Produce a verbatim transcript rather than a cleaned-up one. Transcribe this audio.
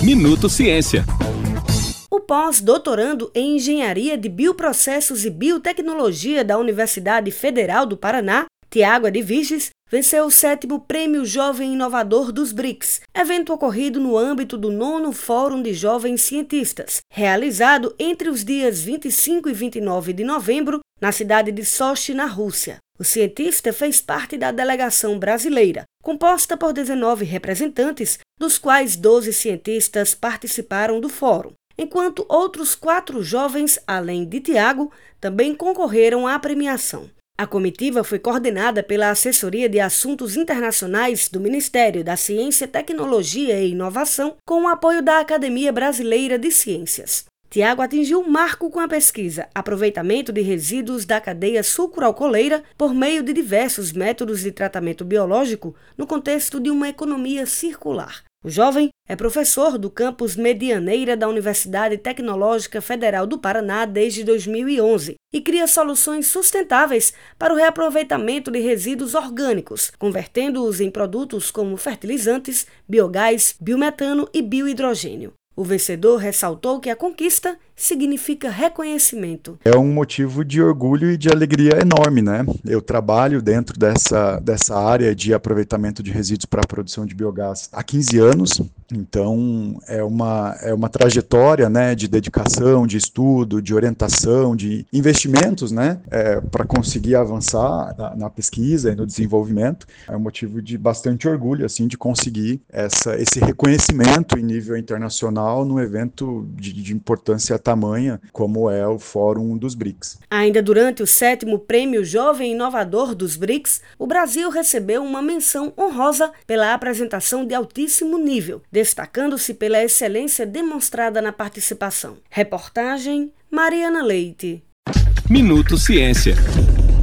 Minuto Ciência. O pós-doutorando em Engenharia de Bioprocessos e Biotecnologia da Universidade Federal do Paraná, Tiago Edviges, venceu o sétimo Prêmio Jovem Inovador dos B R I C S, evento ocorrido no âmbito do nono Fórum de Jovens Cientistas, realizado entre os dias vinte e cinco e vinte e nove de novembro, na cidade de Sochi, na Rússia. O cientista fez parte da delegação brasileira, composta por dezenove representantes, dos quais doze cientistas participaram do fórum, enquanto outros quatro jovens, além de Tiago, também concorreram à premiação. A comitiva foi coordenada pela Assessoria de Assuntos Internacionais do Ministério da Ciência, Tecnologia e Inovação, com o apoio da Academia Brasileira de Ciências. Tiago atingiu um marco com a pesquisa Aproveitamento de Resíduos da Cadeia Sucroalcooleira por meio de diversos métodos de tratamento biológico no contexto de uma economia circular. O jovem é professor do campus Medianeira da Universidade Tecnológica Federal do Paraná desde dois mil e onze e cria soluções sustentáveis para o reaproveitamento de resíduos orgânicos, convertendo-os em produtos como fertilizantes, biogás, biometano e biohidrogênio. O vencedor ressaltou que a conquista significa reconhecimento. É um motivo de orgulho e de alegria enorme, né? Eu trabalho dentro dessa, dessa área de aproveitamento de resíduos para a produção de biogás há quinze anos, então é uma, é uma trajetória, né, de dedicação, de estudo, de orientação, de investimentos, né, é, para conseguir avançar na, na pesquisa e no desenvolvimento. É um motivo de bastante orgulho, assim, de conseguir essa, esse reconhecimento em nível internacional num evento de, de importância tamanha como é o Fórum dos B R I C S. Ainda durante o sétimo Prêmio Jovem Inovador dos B R I C S, o Brasil recebeu uma menção honrosa pela apresentação de altíssimo nível, destacando-se pela excelência demonstrada na participação. Reportagem Mariana Leite. Minuto Ciência.